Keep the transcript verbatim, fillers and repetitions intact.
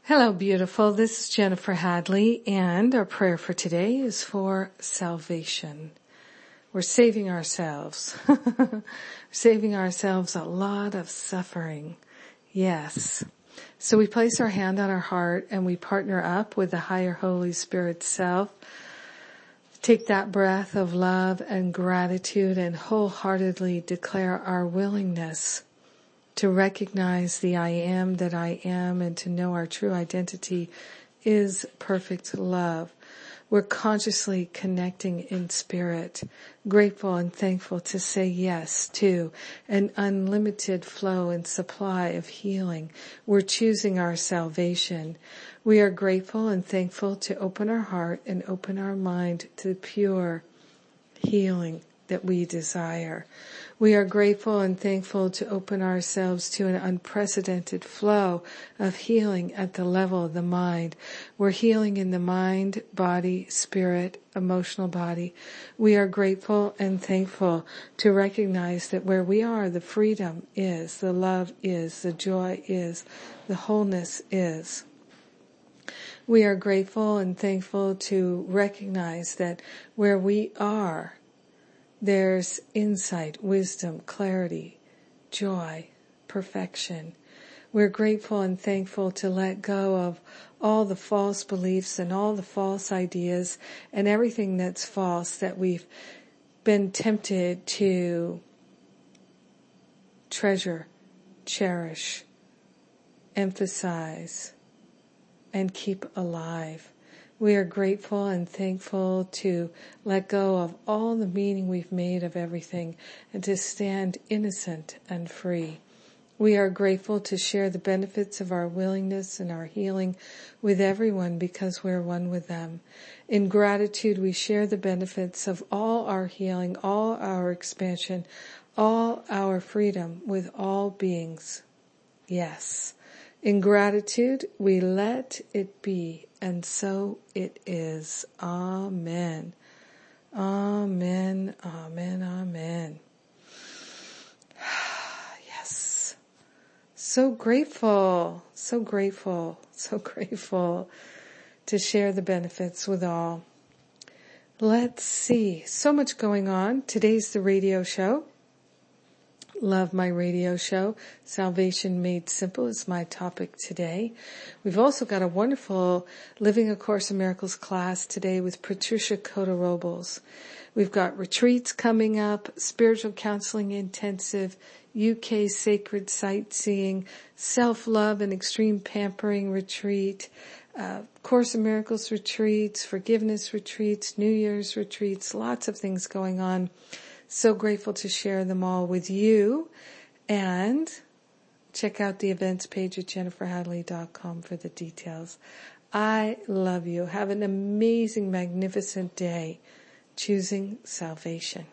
Hello, beautiful. This is Jennifer Hadley, and our prayer for today is for salvation. We're saving ourselves. saving ourselves a lot of suffering. Yes. So we place our hand on our heart and we partner up with the higher Holy Spirit self. Take that breath of love and gratitude and wholeheartedly declare our willingness to recognize the I am that I am and to know our true identity is perfect love. We're consciously connecting in spirit, grateful and thankful to say yes to an unlimited flow and supply of healing. We're choosing our salvation. We are grateful and thankful to open our heart and open our mind to the pure healing that we desire. We are grateful and thankful to open ourselves to an unprecedented flow of healing at the level of the mind. We're healing in the mind, body, spirit, emotional body. We are grateful and thankful to recognize that where we are, the freedom is, the love is, the joy is, the wholeness is. We are grateful and thankful to recognize that where we are, there's insight, wisdom, clarity, joy, perfection. We're grateful and thankful to let go of all the false beliefs and all the false ideas and everything that's false that we've been tempted to treasure, cherish, emphasize, and keep alive. We are grateful and thankful to let go of all the meaning we've made of everything and to stand innocent and free. We are grateful to share the benefits of our willingness and our healing with everyone because we're one with them. In gratitude, we share the benefits of all our healing, all our expansion, all our freedom with all beings. Yes. In gratitude, we let it be, and so it is. Amen. Amen, amen, amen. Yes. So grateful, so grateful, so grateful to share the benefits with all. Let's see. So much going on. Today's the radio show. Love my radio show. Salvation Made Simple is my topic today. We've also got a wonderful Living A Course in Miracles class today with Patricia Cota-Robles. We've got retreats coming up, spiritual counseling intensive, U K sacred sightseeing, self-love and extreme pampering retreat, uh, Course in Miracles retreats, forgiveness retreats, New Year's retreats, lots of things going on. So grateful to share them all with you, and check out the events page at jennifer hadley dot com for the details. I love you. Have an amazing, magnificent day choosing salvation.